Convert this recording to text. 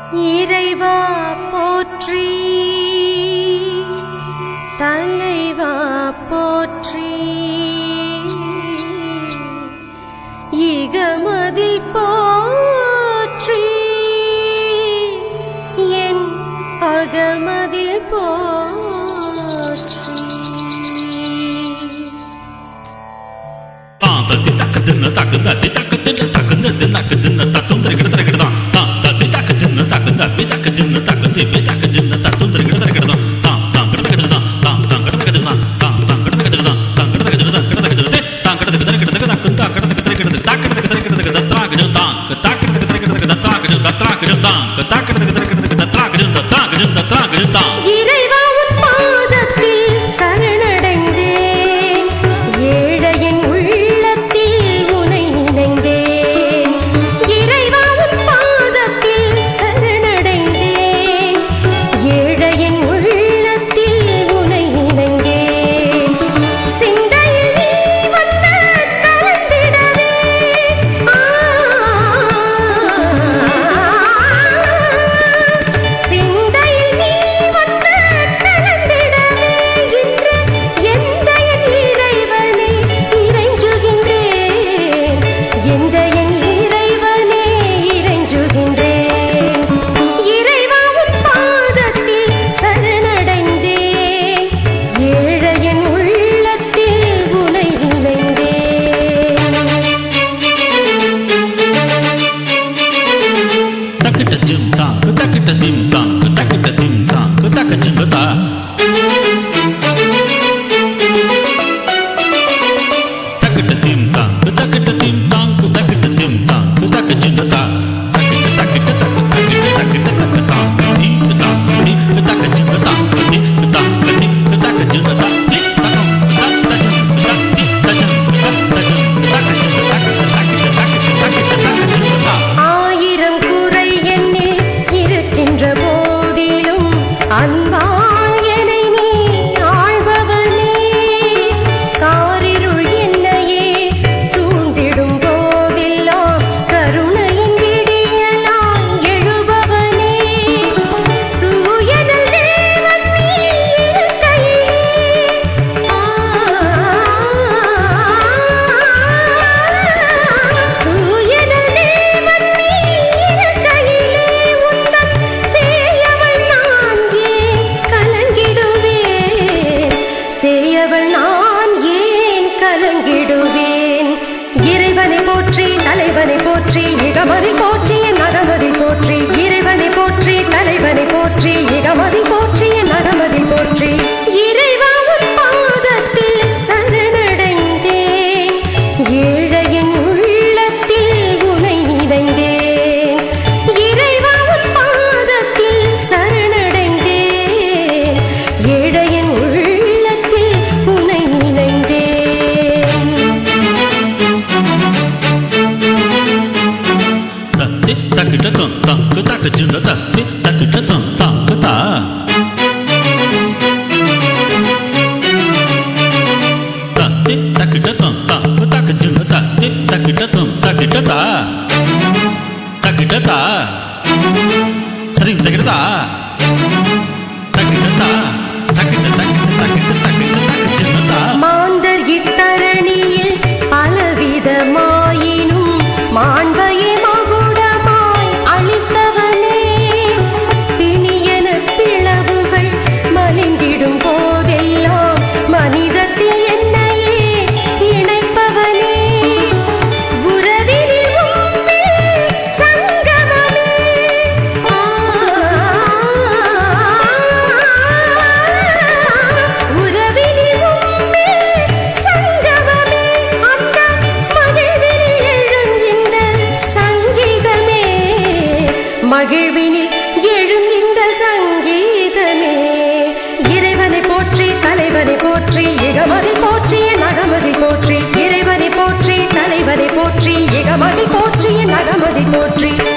இறைவா போற்றி, தலைவா போற்றி, இகமதில் போற்றி, என் அகமதில் போற்றி. இறைவா உன் பாதத்தில் சரணடைந்தேன், ஏழையின் உள்ளத்தில் உனை நினைந்தேன். இறைவா உன் பாதத்தில் சரணடைந்தேன், ஏழையின் உள்ளத்தில் உனை நினைந்தேன். சிந்தையில் நீ வந்து கலந்திடவே, சிந்தையில் நீ வந்து கலந்திடவே, இன்று எந்த என் இறைவனே இறைஞ்சுகின்றேன், எந்த என் இறைவனே இறைஞ்சுகின்றேன். இறைவா உன் பாதத்தில் சரணடைந்தேன், ஏழையின் உள்ளத்தில் உனை நினைந்தேன். ஆயிரம் குறை என்னில் இருக்கின்ற போதிலும் அன்பால் என்னை நீ ஆள்பவனே, காரிருள் என்னையே சூழ்ந்திடும் போதெல்லாம் கருணையின் விடியலாய் எழுபவனே. தூயனல் தேவன் நீ இருக்கையிலே, தூயனல் தேவன் நீ இருக்கையிலே, உந்தன் சேயவள் நான் ஏன் கலங்கிடுவேன், சேயவள் நான் ஏன் கலங்கிடுவேன். இறைவனை போற்றி, தலைவனை போற்றி, இகமதி போற்றி, என் அகமதி போற்றி. இறைவனை போற்றி, தலைவனை போற்றி, இகமதி போற்றி, என் அகமதி போற்றி. இறைவா உன் பாதத்தில் சரணடைந்தேன், ஏழையின் உள்ளத்தில் உனை நினைந்தேன். இறைவா உன் பாதத்தில் சரணடைந்தேன், ஏழையின் உள்ளத்தில் உனை நினைந்தேன். மாந்தர் இத்தரணியில் பலவிதமாயினும் மாண்பையே மகுடமாய் அளித்தவனே, பிணியன பிளவுகள் மலிந்திடும் போதெல்லாம் மனிதத்தில் என்னையே இணைப்பவனே. உறவினில் உம்மில் சங்கமமே, உறவினில் உம்மில் சங்கமமே, அந்த மகிழ்வினில் எழும் இந்த சங்கீதமே, மகிழ்வினில் எழும் இந்த சங்கீதமே. இறைவனை போற்றி, தலைவனை போற்றி, இகமதி போற்றி, என் அகமதி போற்றி. இறைவனை போற்றி, தலைவனை போற்றி, இகமதி போற்றி, என் அகமதி போற்றி.